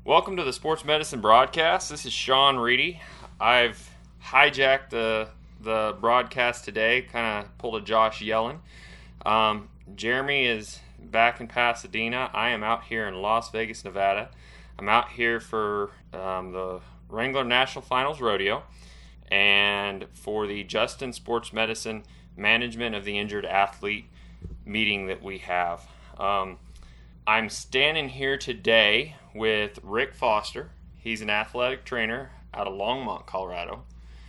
Welcome to the Sports Medicine Broadcast. This is Sean Reedy. I've hijacked the broadcast today, kind of pulled a Josh Yellen. Jeremy is back in Pasadena. I am out here in Las Vegas, Nevada. I'm out here for the Wrangler National Finals Rodeo and for the Justin Sports Medicine Management of the Injured Athlete meeting that we have. I'm standing here today with Rick Foster. He's an athletic trainer out of Longmont, Colorado,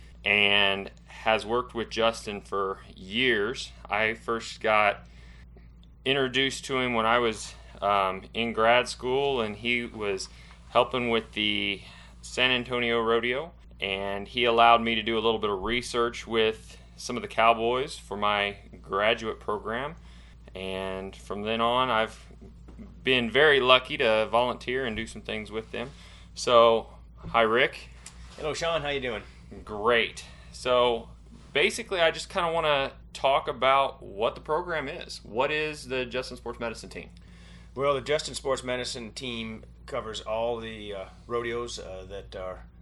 and has worked with Justin for years. I first got introduced to him when I was in grad school, and he was helping with the San Antonio Rodeo, and he allowed me to do a little bit of research with some of the cowboys for my graduate program, and from then on I've been very lucky to volunteer and do some things with them. So, hi Rick. Hello Sean, how you doing? Great. So, basically I just kind of want to talk about what the program is. What is the Justin Sports Medicine team? Well, the Justin Sports Medicine team covers all the rodeos that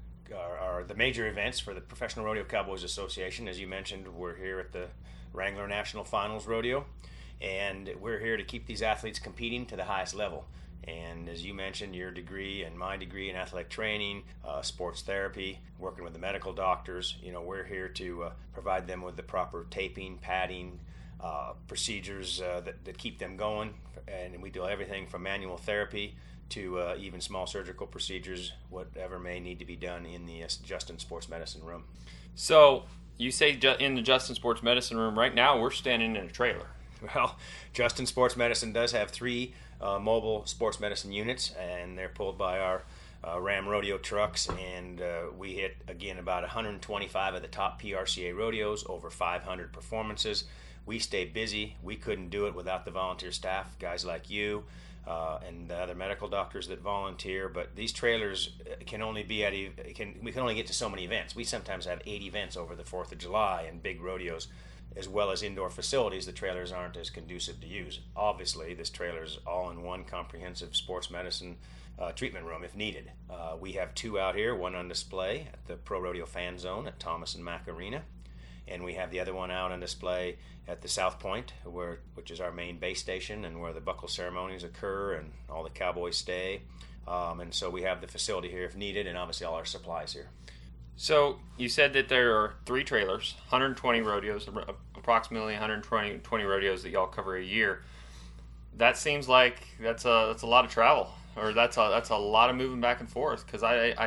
are the major events for the Professional Rodeo Cowboys Association. As you mentioned, we're here at the Wrangler National Finals Rodeo, and we're here to keep these athletes competing to the highest level. And as you mentioned, your degree and my degree in athletic training, sports therapy, working with the medical doctors, we're here to provide them with the proper taping, padding, procedures that keep them going. And we do everything from manual therapy to even small surgical procedures, whatever may need to be done in the Justin Sports Medicine room. So, you say in the Justin Sports Medicine room. Right now we're standing in a trailer. Well, Justin Sports Medicine does have three mobile sports medicine units, and they're pulled by our Ram rodeo trucks, and we hit, again, about 125 of the top PRCA rodeos, over 500 performances. We stay busy. We couldn't do it without the volunteer staff, guys like you, and the other medical doctors that volunteer. But these trailers can only be we can only get to so many events. We sometimes have 8 events over the 4th of July and big rodeos, as well as indoor facilities. The trailers aren't as conducive to use. Obviously, this trailer is all-in-one comprehensive sports medicine treatment room if needed. We have 2 out here, one on display at the Pro Rodeo Fan Zone at Thomas and Mack Arena, and we have the other one out on display at the South Point, which is our main base station and where the buckle ceremonies occur and all the cowboys stay. And so we have the facility here if needed, and obviously all our supplies here. So, you said that there are 3 trailers, 120 rodeos, approximately 120 rodeos that y'all cover a year. That seems like that's a lot of travel, or that's a lot of moving back and forth, because I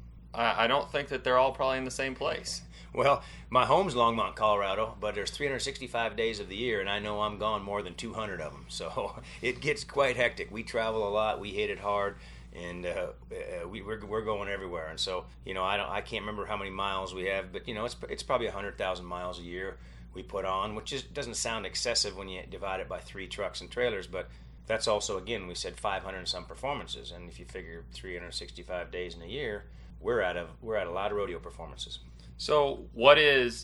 don't think that they're all probably in the same place. Well, my home's Longmont, Colorado, but there's 365 days of the year, and I know I'm gone more than 200 of them, so it gets quite hectic. We travel a lot, we hit it hard, and we're going everywhere. And so, I can't remember how many miles we have, but it's probably 100,000 miles a year we put on, which doesn't sound excessive when you divide it by 3 trucks and trailers, but that's also, again, we said 500 and some performances, and if you figure 365 days in a year, we're at a lot of rodeo performances. So what is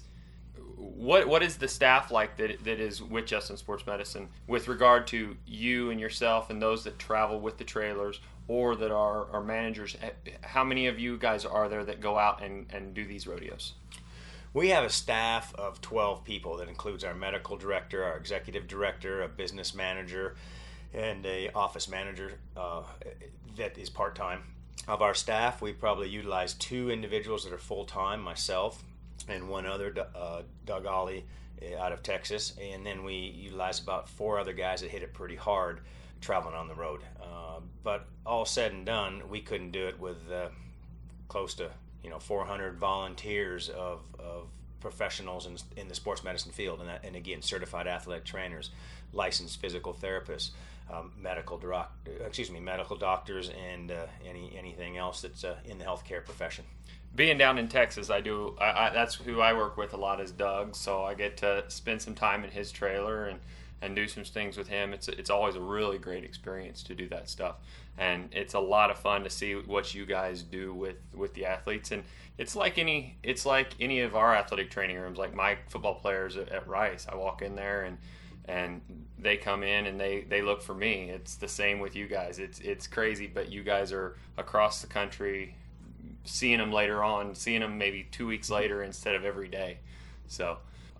the staff like that is with Justin Sports Medicine with regard to you and yourself and those that travel with the trailers or that are managers? How many of you guys are there that go out and do these rodeos? We have a staff of 12 people that includes our medical director, our executive director, a business manager, and a office manager that is part-time. Of our staff, we probably utilize 2 individuals that are full-time, myself and one other, Doug Ollie out of Texas, and then we utilize about 4 other guys that hit it pretty hard traveling on the road. But all said and done, we couldn't do it with close to 400 volunteers of professionals in the sports medicine field, and again, certified athletic trainers, licensed physical therapists, medical doctors, and anything else that's in the healthcare profession. Being down in Texas, that's who I work with a lot is Doug, so I get to spend some time in his trailer and do some things with him. It's always a really great experience to do that stuff, and it's a lot of fun to see what you guys do with the athletes. And it's like any of our athletic training rooms, like my football players at Rice. I walk in there and and they come in and they look for me. It's the same with you guys. It's crazy, but you guys are across the country, seeing them later on, seeing them maybe 2 weeks later instead of every day. So,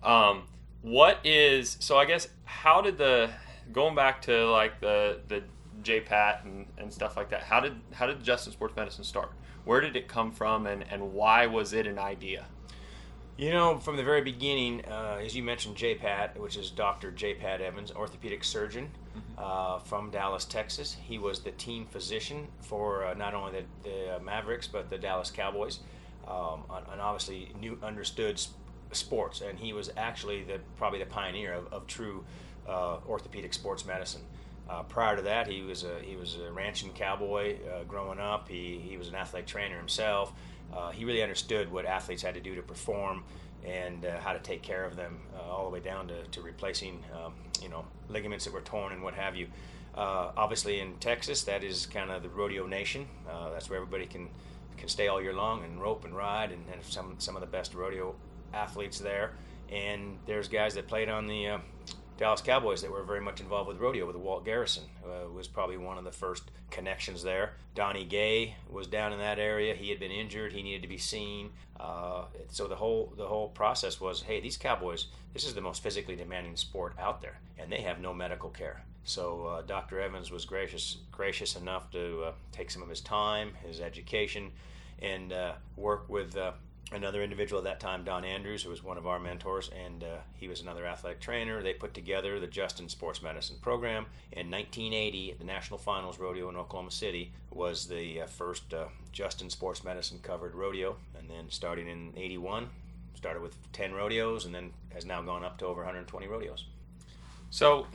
so I guess how did going back to like the JPAT and stuff like that, how did Justin Sports Medicine start? Where did it come from, and why was it an idea? From the very beginning, as you mentioned, JPAT, which is Dr. JPAT Evans, orthopedic surgeon from Dallas, Texas. He was the team physician for not only the Mavericks, but the Dallas Cowboys, and obviously understood sports. And he was actually probably the pioneer of true orthopedic sports medicine. Prior to that, he was a ranching cowboy growing up. He was an athletic trainer himself. He really understood what athletes had to do to perform and how to take care of them, all the way down to replacing ligaments that were torn and what have you. Obviously in Texas, that is kind of the rodeo nation. That's where everybody can stay all year long and rope and ride, and some of the best rodeo athletes there. And there's guys that played on the Dallas Cowboys that were very much involved with rodeo. With Walt Garrison was probably one of the first connections there. Donnie Gay was down in that area. He had been injured. He needed to be seen. So the whole process was, hey, these Cowboys, this is the most physically demanding sport out there, and they have no medical care. So Dr. Evans was gracious enough to take some of his time, his education, and work with another individual at that time, Don Andrews, who was one of our mentors, and he was another athletic trainer. They put together the Justin Sports Medicine program. In 1980, at the National Finals Rodeo in Oklahoma City, was the first Justin Sports Medicine covered rodeo. And then starting in 81, started with 10 rodeos, and then has now gone up to over 120 rodeos. So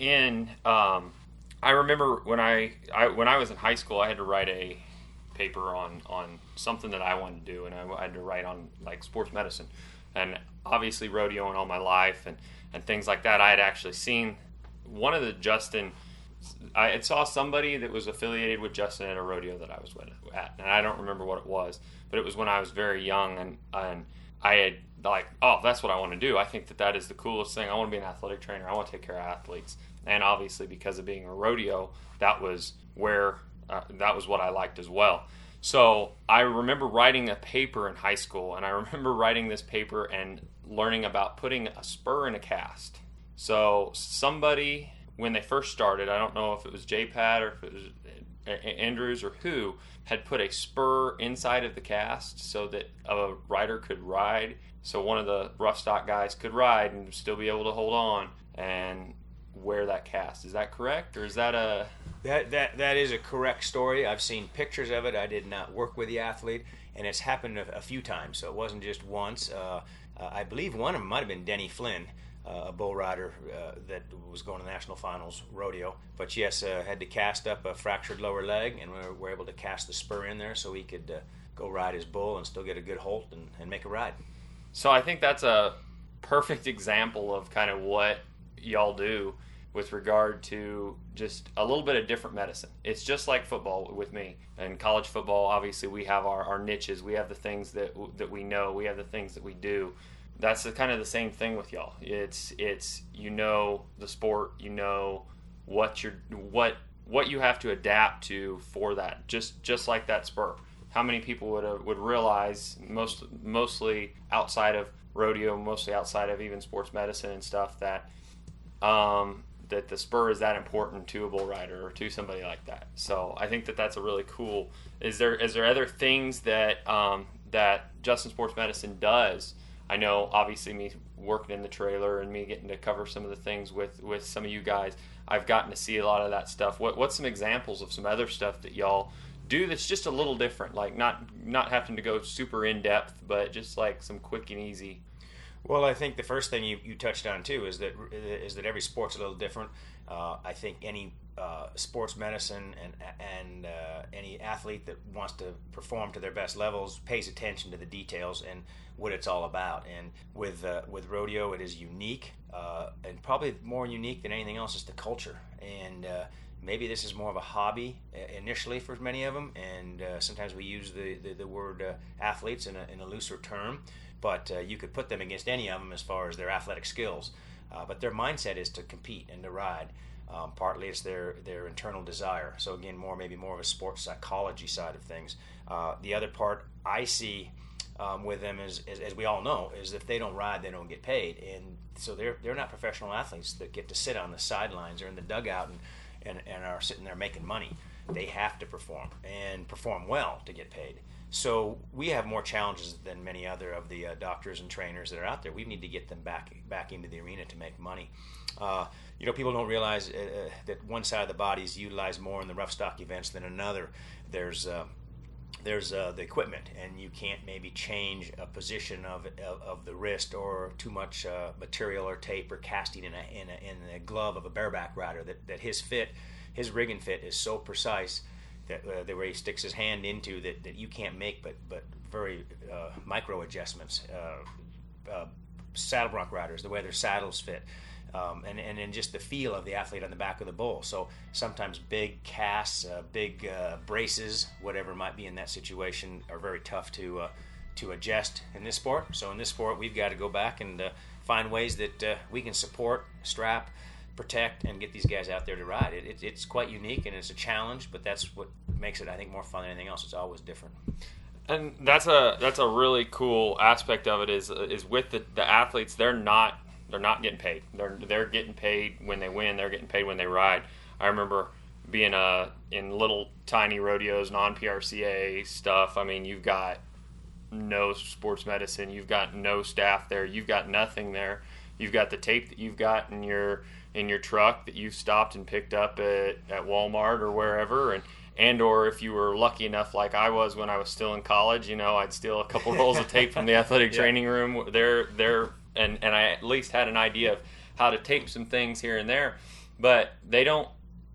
I remember when I was in high school, I had to write a paper on something that I wanted to do, and I had to write on like sports medicine, and obviously rodeoing all my life and things like that. I had actually seen one of the Justin. I had saw somebody that was affiliated with Justin at a rodeo that I was at, and I don't remember what it was, but it was when I was very young, and I had like, oh, that's what I want to do. I think that is the coolest thing. I want to be an athletic trainer. I want to take care of athletes, and obviously because of being a rodeo, that was where. That was what I liked as well. So I remember writing a paper in high school, and I remember writing this paper and learning about putting a spur in a cast. So somebody, when they first started, I don't know if it was JPAT or if it was Andrews or who, had put a spur inside of the cast so that a rider could ride. So one of the rough stock guys could ride and still be able to hold on and wear that cast. Is that correct, or is that a... That is a correct story. I've seen pictures of it. I did not work with the athlete, and it's happened a few times, so it wasn't just once. I believe one of them might have been Denny Flynn, a bull rider that was going to the National Finals rodeo. But yes, had to cast up a fractured lower leg, and we were able to cast the spur in there so he could go ride his bull and still get a good halt and make a ride. So I think that's a perfect example of kind of what y'all do with regard to just a little bit of different medicine. It's just like football with me. And college football, obviously, we have our niches. We have the things that we know. We have the things that we do. That's kind of the same thing with y'all. It's the sport, what you have to adapt to for that. Just like that spur. How many people would realize, mostly outside of rodeo, mostly outside of even sports medicine and stuff, that that the spur is that important to a bull rider or to somebody like that. So I think that's a really cool. Is there other things that that Justin Sports Medicine does? I know obviously me working in the trailer and me getting to cover some of the things with some of you guys, I've gotten to see a lot of that stuff. What's some examples of some other stuff that y'all do that's just a little different, like not having to go super in depth, but just like some quick and easy? Well, I think the first thing you touched on too is that every sport's a little different. I think any sports medicine and any athlete that wants to perform to their best levels pays attention to the details and what it's all about. And with rodeo, it is unique, and probably more unique than anything else is the culture. And maybe this is more of a hobby initially for many of them, and sometimes we use the word athletes in a looser term. But you could put them against any of them as far as their athletic skills. but their mindset is to compete and to ride. Partly it's their internal desire. So again, maybe more of a sports psychology side of things. The other part I see with them is, as we all know, is if they don't ride, they don't get paid, and so they're not professional athletes that get to sit on the sidelines or in the dugout and are sitting there making money. They have to perform and perform well to get paid. So we have more challenges than many other of the doctors and trainers that are out there. We need to get them back into the arena to make money. People don't realize that one side of the body is utilized more in the rough stock events than another. There's the equipment, and you can't maybe change a position of the wrist or too much material or tape or casting in a glove of a bareback rider. That his rig and fit is so precise that the way he sticks his hand into that you can't make but very micro adjustments. Saddle bronc riders, the way their saddles fit. And just the feel of the athlete on the back of the bull. So sometimes big casts, big braces, whatever might be in that situation, are very tough to adjust in this sport. So in this sport, we've got to go back and find ways that we can support, strap, protect, and get these guys out there to ride. It's quite unique, and it's a challenge, but that's what makes it, I think, more fun than anything else. It's always different. And that's a really cool aspect of it is with the athletes, they're not getting paid. They're getting paid when they win. They're getting paid when they ride. I remember being in little tiny rodeos, non-PRCA stuff. I mean, you've got no sports medicine. You've got no staff there. You've got nothing there. You've got the tape that you've got in your truck that you've stopped and picked up at Walmart or wherever, and or if you were lucky enough, like I was when I was still in college, I'd steal a couple rolls of tape from the athletic training room. And I at least had an idea of how to tape some things here and there, but they don't.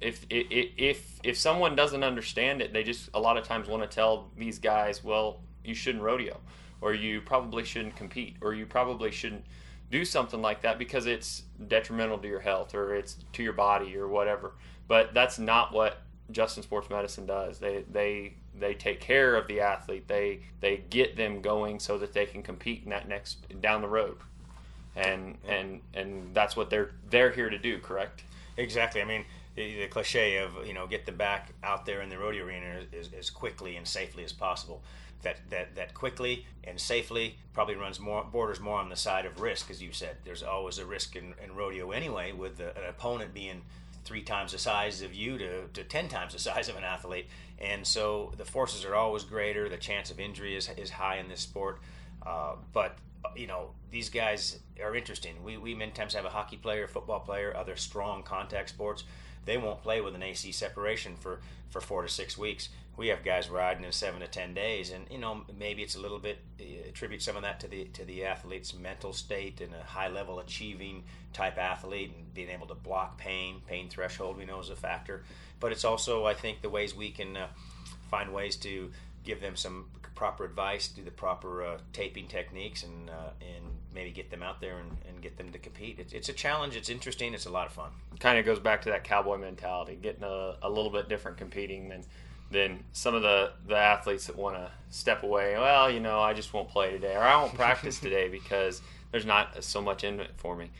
If someone doesn't understand it, they just a lot of times want to tell these guys, well, you shouldn't rodeo, or you probably shouldn't compete, or you probably shouldn't do something like that because it's detrimental to your health or it's to your body or whatever. But that's not what Justin Sports Medicine does. They take care of the athlete. They get them going so that they can compete in that next down the road. And that's what they're here to do, correct? Exactly. I mean, the cliche of get them back out there in the rodeo arena as quickly and safely as possible. That quickly and safely probably borders more on the side of risk, as you said. There's always a risk in rodeo anyway, with an opponent being 3 times the size of you to 10 times the size of an athlete, and so the forces are always greater. The chance of injury is high in this sport, but these guys are interesting. We many times have a hockey player, football player, other strong contact sports. They won't play with an AC separation for 4 to 6 weeks. We have guys riding in 7 to 10 days, and maybe it's a little bit attribute some of that to the athlete's mental state and a high level achieving type athlete and being able to block pain threshold we know is a factor. But it's also, I think, the ways we can find ways to give them some proper advice, do the proper taping techniques, and maybe get them out there and get them to compete. It's a challenge. It's interesting. It's a lot of fun. Kind of goes back to that cowboy mentality, getting a little bit different competing than some of the athletes that want to step away. Well, I just won't play today, or I won't practice today because there's not so much in it for me.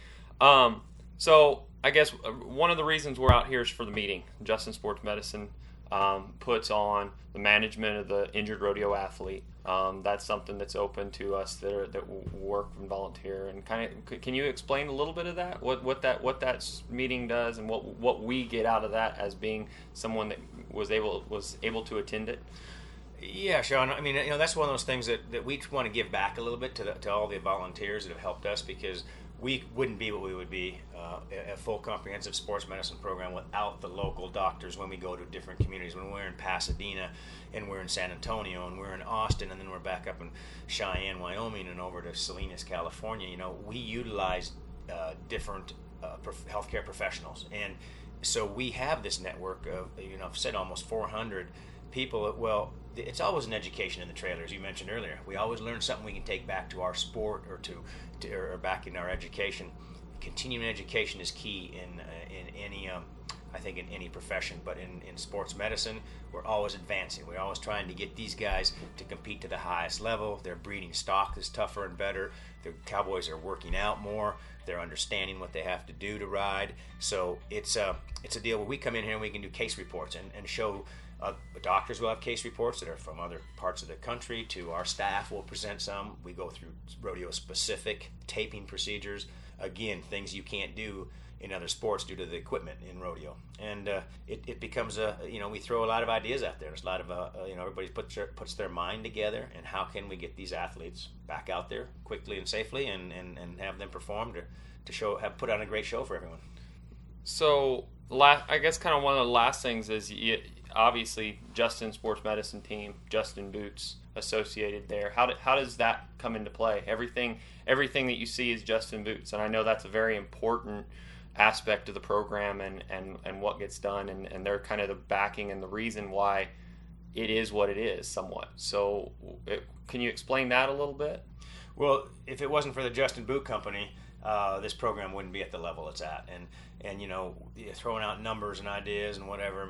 So I guess one of the reasons we're out here is for the meeting. Justin Sports Medicine puts on the management of the injured rodeo athlete. That's something that's open to us that work and volunteer. And can you explain a little bit of that? What that meeting does and what we get out of that as being someone that was able to attend it? Yeah, Sean. I mean, that's one of those things that we want to give back a little bit to all the volunteers that have helped us, because we wouldn't be what we would be, a full comprehensive sports medicine program, without the local doctors when we go to different communities. When we're in Pasadena, and we're in San Antonio, and we're in Austin, and then we're back up in Cheyenne, Wyoming, and over to Salinas, California, we utilize different healthcare professionals. And so we have this network of, I've said almost 400 people. Well, it's always an education in the trailer, as you mentioned earlier. We always learn something we can take back to our sport or or back in our education. Continuing education is key in any I think, in any profession. But in sports medicine, we're always advancing. We're always trying to get these guys to compete to the highest level. Their breeding stock is tougher and better. The cowboys are working out more. They're understanding what they have to do to ride. So it's a deal where we come in here and we can do case reports and show. Doctors will have case reports that are from other parts of the country. To our staff will present some. We go through rodeo-specific taping procedures. Again, things you can't do in other sports due to the equipment in rodeo. And it becomes we throw a lot of ideas out there. There's a lot of everybody puts their mind together, and how can we get these athletes back out there quickly and safely, and have them perform to put on a great show for everyone. So I guess kind of one of the last things is obviously Justin Sports Medicine Team, Justin Boots associated there. How does that come into play? Everything that you see is Justin Boots, and I know that's a very important aspect of the program and what gets done, and they're kind of the backing and the reason why it is what it is somewhat. So can you explain that a little bit? Well, if it wasn't for the Justin Boot Company, this program wouldn't be at the level it's at. And throwing out numbers and ideas and whatever,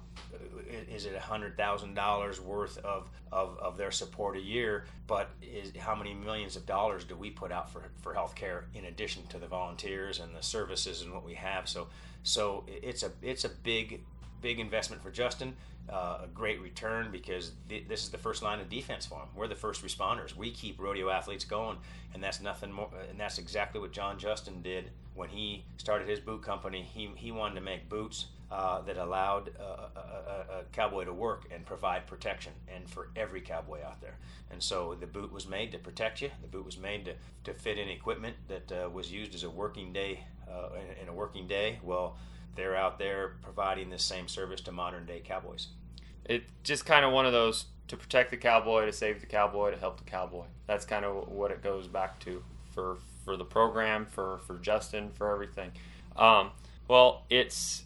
is it $100,000 worth of their support a year? But how many millions of dollars do we put out for healthcare in addition to the volunteers and the services and what we have? So it's a big investment for Justin. A great return, because this is the first line of defense for them. We're the first responders. We keep rodeo athletes going, and that's nothing more. And that's exactly what John Justin did when he started his boot company. He wanted to make boots that allowed a cowboy to work and provide protection, and for every cowboy out there. And so the boot was made to protect you. The boot was made to fit in equipment that was used as a working day in a working day. Well, they're out there providing the same service to modern day cowboys. It's just kind of one of those, to protect the cowboy, to save the cowboy, to help the cowboy. That's kind of what it goes back to for the program, for Justin, for everything. Well, it's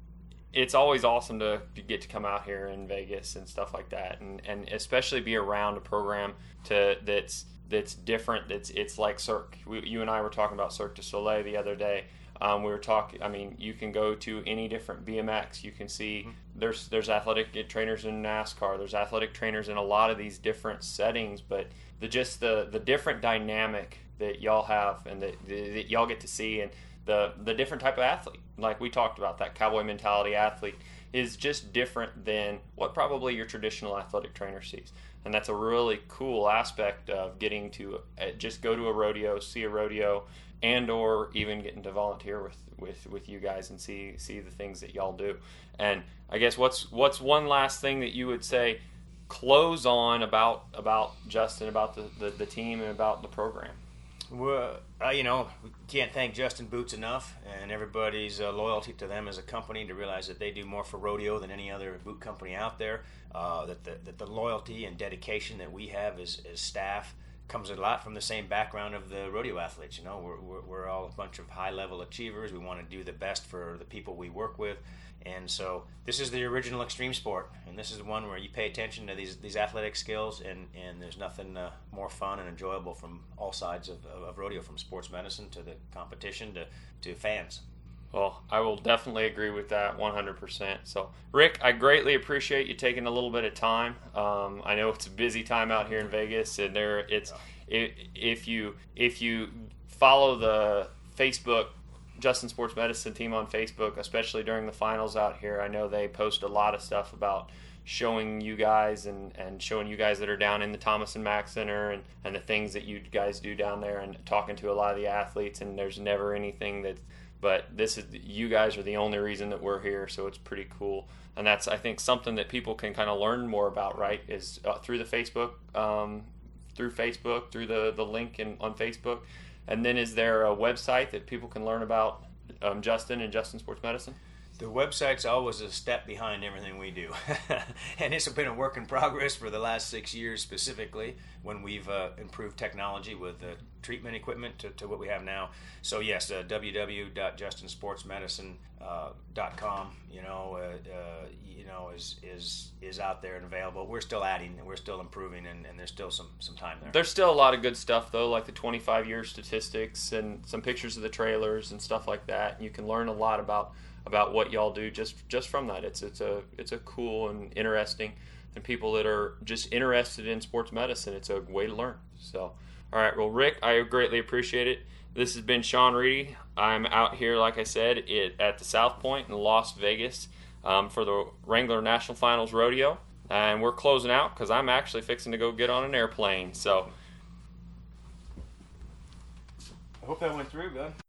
always awesome to get to come out here in Vegas and stuff like that, and especially be around a program that's different. It's like Cirque. You and I were talking about Cirque du Soleil the other day. We were talking. I mean, you can go to any different BMX. You can see there's athletic trainers in NASCAR. There's athletic trainers in a lot of these different settings. But the different dynamic that y'all have and that y'all get to see, and the different type of athlete, like we talked about, that cowboy mentality athlete is just different than what probably your traditional athletic trainer sees. And that's a really cool aspect of getting to just go to a rodeo, see a rodeo, and or even getting to volunteer with you guys and see the things that y'all do. And I guess what's one last thing that you would say, close on about Justin, about the team, and about the program? Well, we can't thank Justin Boots enough, and everybody's loyalty to them as a company, to realize that they do more for rodeo than any other boot company out there. That the loyalty and dedication that we have as staff comes a lot from the same background of the rodeo athletes. We're all a bunch of high-level achievers. We want to do the best for the people we work with. And so this is the original extreme sport, and this is the one where you pay attention to these athletic skills, and there's nothing more fun and enjoyable from all sides of rodeo, from sports medicine to the competition to fans. Well, I will definitely agree with that 100%. So, Rick, I greatly appreciate you taking a little bit of time. I know it's a busy time out here in Vegas, and if you follow the Facebook Justin Sports Medicine Team on Facebook, especially during the finals out here, I know they post a lot of stuff about showing you guys and showing you guys that are down in the Thomas and Mack Center and the things that you guys do down there, and talking to a lot of the athletes. And there's never anything that. But you guys are the only reason that we're here, so it's pretty cool. And that's, I think, something that people can kind of learn more about, right, is through the Facebook, through the link on Facebook. And then is there a website that people can learn about Justin and Justin Sports Medicine? The website's always a step behind everything we do. And it's been a work in progress for the last 6 years, specifically, when we've improved technology with treatment equipment to what we have now. So yes, www.justinsportsmedicine.com is out there and available. We're still adding, and we're still improving, and there's still some time there. There's still a lot of good stuff, though, like the 25-year statistics and some pictures of the trailers and stuff like that. You can learn a lot about about what y'all do just from that. It's a cool and interesting, and people that are just interested in sports medicine, it's a way to learn. So, all right, well, Rick, I greatly appreciate it. This has been Sean Reedy. I'm out here, like I said, at the South Point in Las Vegas for the Wrangler National Finals Rodeo. And we're closing out because I'm actually fixing to go get on an airplane. So I hope that went through, bud.